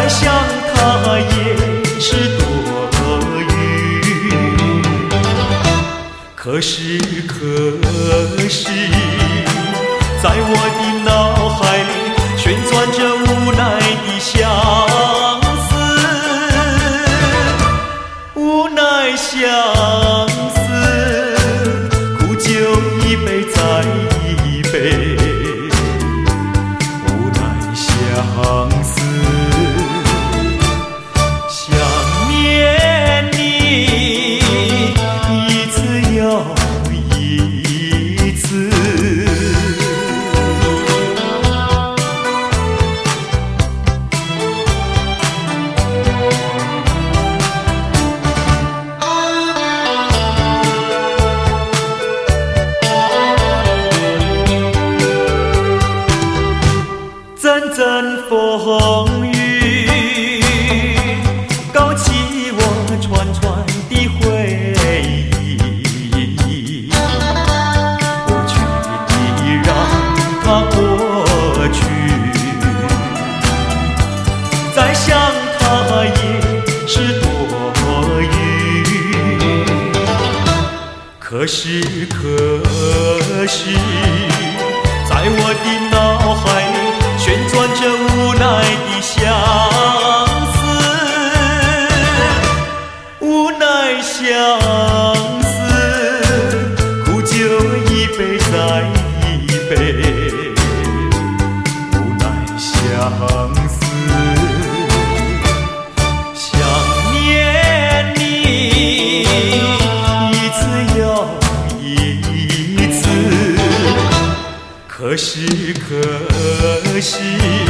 再想他也是多余。可是在我的脑海里旋转着无奈的相思，无奈相思，苦酒一杯再一杯，无奈相思，想念你一次又一次。阵阵风雨勾起我串串的回忆，过去的让它过去，再想它也是多余。可是在我的脑海里旋转着无奈的相思，无奈相思，苦酒一杯再一杯，无奈相思，想念你一次又一次。可是